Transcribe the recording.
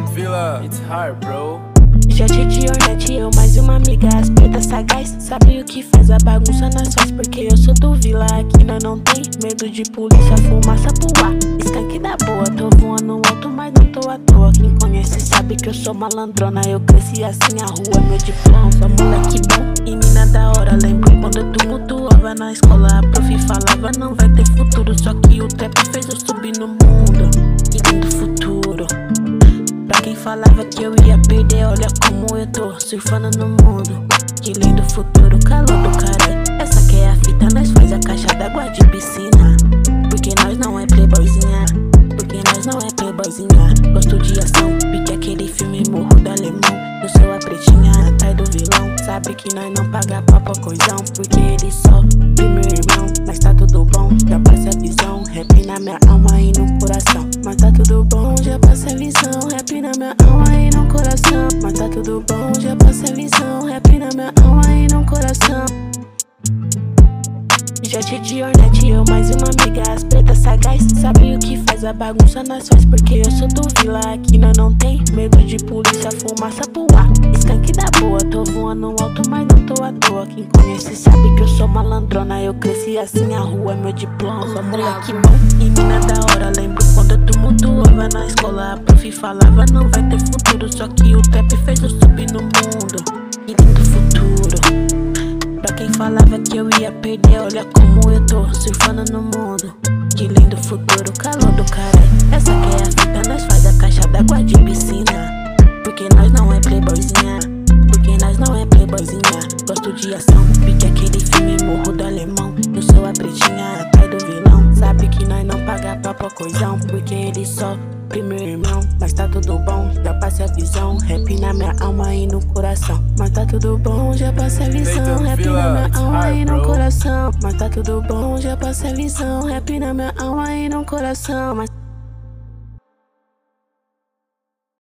Villa, it's hard, bro. Jet de Hornet, eu mais uma amiga, as pretas sagaz. Sabe o que faz a bagunça nós faz, porque eu sou do Villa. Aqui nós não tem medo de polícia, fumaça pro ar. Skunk da boa, tô voando alto, mas não tô à toa. Quem conhece sabe que eu sou malandrona, eu cresci assim, a rua é meu diploma. Sou moleque bom e mina da hora. Lembro quando eu tumultuava na escola, a prof falava não vai ter futuro. Só que o trap fez eu subir no mundo, e lindo futuro. Pra quem falava que eu ia perder, olha como eu tô surfando no mundo. Que lindo futuro, calor do caralho. Essa que é a fita, nós faz a caixa d'água de piscina. Porque nós não é playboyzinha, porque nós não é playboyzinha. Gosto de ação, pique aquele filme Morro do Alemão. Eu sou a pretinha atrás do vilão. Sabe que nós não paga papo coisão, porque ele só primeiro irmão. Mas tá tudo bom, já passei a visão. Rap na minha alma e no coração. Mas tá tudo bom, já passei a visão. Rap na minha alma e no coração. Mas tá tudo bom, já passei a visão. Rap na minha alma e no coração. Jet de Hornet, eu mais uma amiga, as pretas sagaz. Sabe o que faz a bagunça nós faz, porque eu sou do Villa. Aqui nós não tem medo de polícia, fumaça pro ar. Skunk da boa, tô voando alto, mas não tô à toa. Quem conhece sabe que eu sou malandrona, eu cresci assim, a rua é meu diploma. Sou moleque bom e mina da hora. Lembro quando eu tumultuava na escola, a prof falava não vai ter futuro. Só que o trap fez eu subir no mundo, e lindo futuro. Pra quem falava que eu ia perder, olha como eu tô surfando no mundo. Que lindo futuro, calor do caralho. Essa que é a fita, nós faz a caixa d'água de piscina. Porque nós não é playboyzinha, porque nós não é playboyzinha. Gosto de ação, pique aquele filme Morro do Alemão. Eu sou a pretinha atrás do vilão. Sabe que nós não paga papo coisão, porque ele só primeiro irmão. Mas tá tudo bom, já passei a visão. Rap na minha alma e no coração. Mas tá tudo bom, já passei a visão. Rap na minha alma e no coração. Mas tá tudo bom, já passei a visão. Rap na minha alma e no coração. Mas